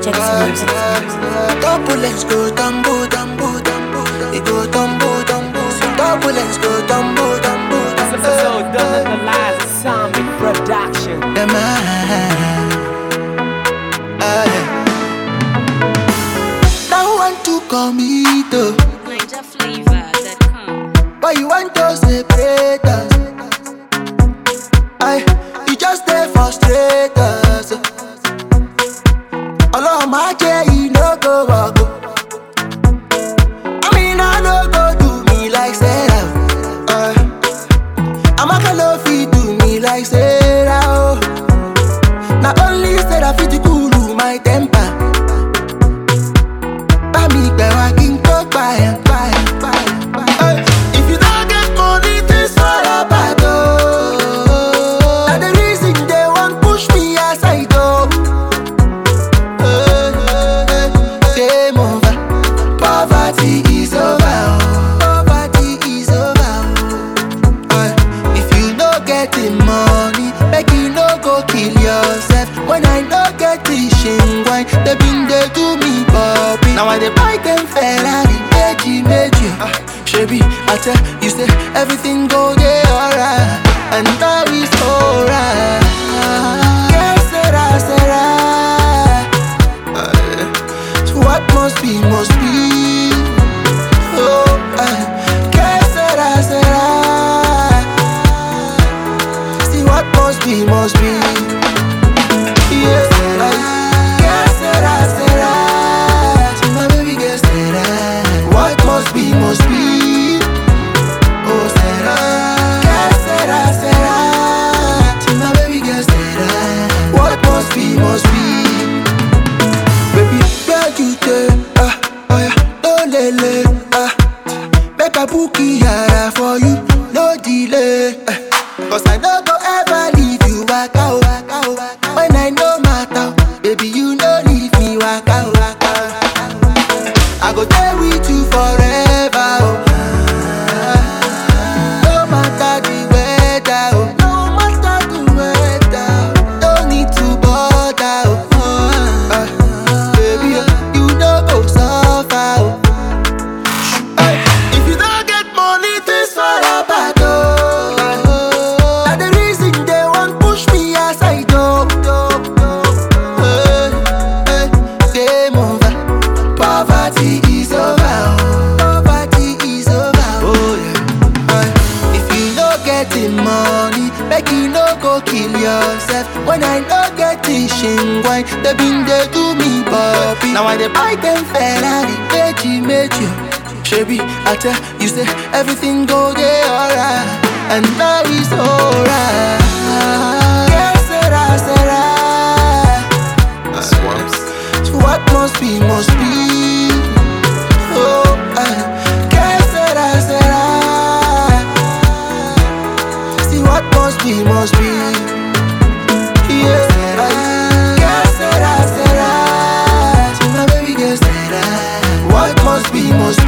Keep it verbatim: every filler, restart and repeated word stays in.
Project Music. Turbulence go tumble, tumble, tumble. It go tumble, tumble. Turbulence go tumble, tumble. So done in the lies of Sonic Production. The man. Now want to commit, oh. Niger Flavor dot com. But you want to separate us. I, you just stay frustrate us. Although my J, you no go walk. I mean, I no go do me like Sarah. Uh, I'm a gonna feed do me like Sarah. Oh. Not only Sarah fit to cool my temper. But me, I can go by and by and by and by. Uh, if you don't get money, this all about oh. And the reason they won't push me aside oh. Game over, poverty is over, oh. Poverty is over, oh. uh, If you no getting money, make you no go kill yourself. When I no get the shingwine, they been they do me poppy. Now I dey buy them Ferrari, Meji, Meji uh, Shebi, I tell you say everything go there alright. And now it's alright. Yeah, Sarah, Sarah. So what must be, must be. Oh, uh, que sera, sera. See what must be, must be. Yes, sera. Que sera, sera. See my baby, que sera. What must be, must be. Oh, sera. Que sera, sera. See my baby, que sera. What must be, must be. Baby, where you dey? Ah, oh yeah, no lele. Ah, make a bookie yara for you, no delay. Ah, cause I no go ever leave you waka waka waka. When I no matter, baby you no leave me waka waka. I go stay with you forever. Oh. No matter the weather, oh. No matter the weather, no need to bother. Oh. Ah, baby, you no go suffer. Oh. Hey, if you don't get money, this all about oh. Now the reason they won't push me aside oh. Hey, hey, game over, poverty is over oh. Poverty is over oh yeah. Hey, if you no getting money, make you no go kill yourself. When I no get the shingwine, they been they do me poppy. Now I dey buy them Ferrari, Meji, Meji. Shebi, I tell you say everything go there alright. And now it's alright. Yeah, Sarah, Sarah. So what must be, must be. Oh, uh, yeah, Sarah, Sarah. See what must be, must be. Yeah, uh, yeah, Sarah, Sarah. See my baby, yeah, Sarah. What must be, must be.